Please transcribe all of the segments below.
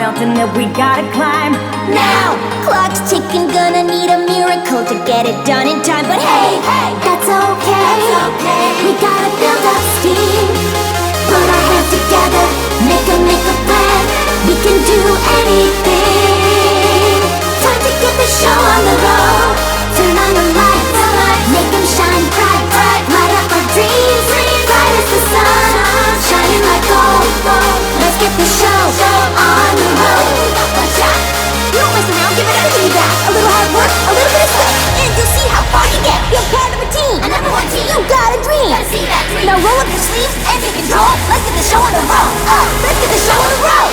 mountain that we gotta climb. Now, clock's ticking, gonna need a miracle to get it done in time. But hey, that's okay. We gotta build up steam, put our hands together, make a plan. We can do anything. Time to get the show on the road. Turn on the lights, make them shine bright. Light up our dreams, bright as the sun, shining like gold. Let's get the show on the road. You don't mess around, give it everything you got. A little hard work, a little bit of sweat, and you'll see how far you get. You're part of a team, a number one team. You got a dream. Gotta see that dream. Now roll up your sleeves and take control. Let's get the show on the road. Let's get the show on the road.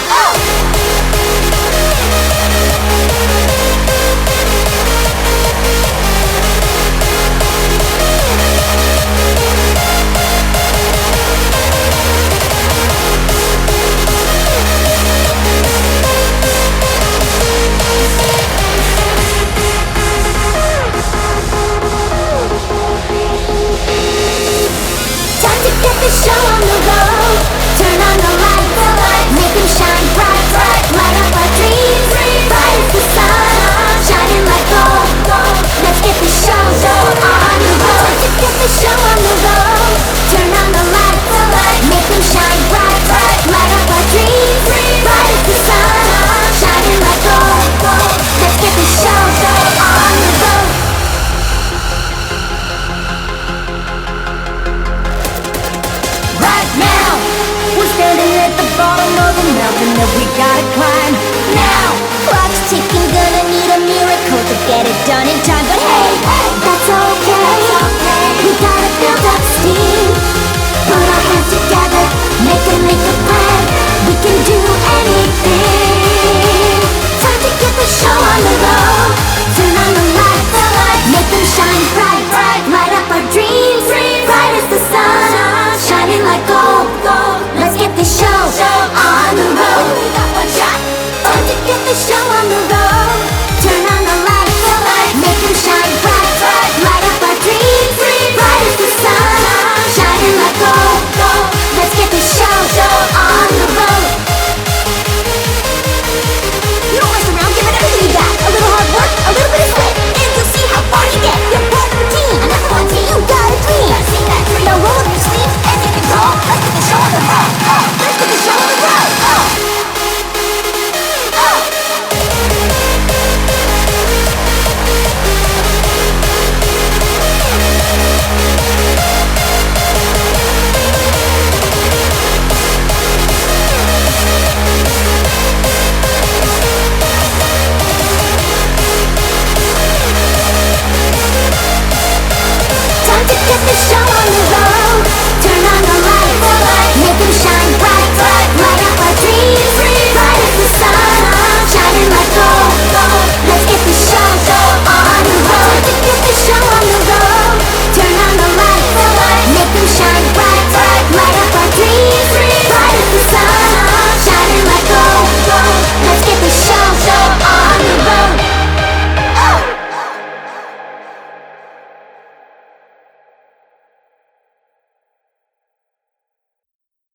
Get the show on the road. Turn on the lights, make them shine bright. Light up our dreams, bright as the sun, shining like gold. Let's get the show on the road. Get the show on the road. Turn on the lights, make them shine bright. Light up our dreams, bright as the sun, shining like gold. Let's get the show on the road. Standing at the bottom of a mountain that we gotta climb. Now, clock's ticking, gonna need a miracle to get it done in time. But hey,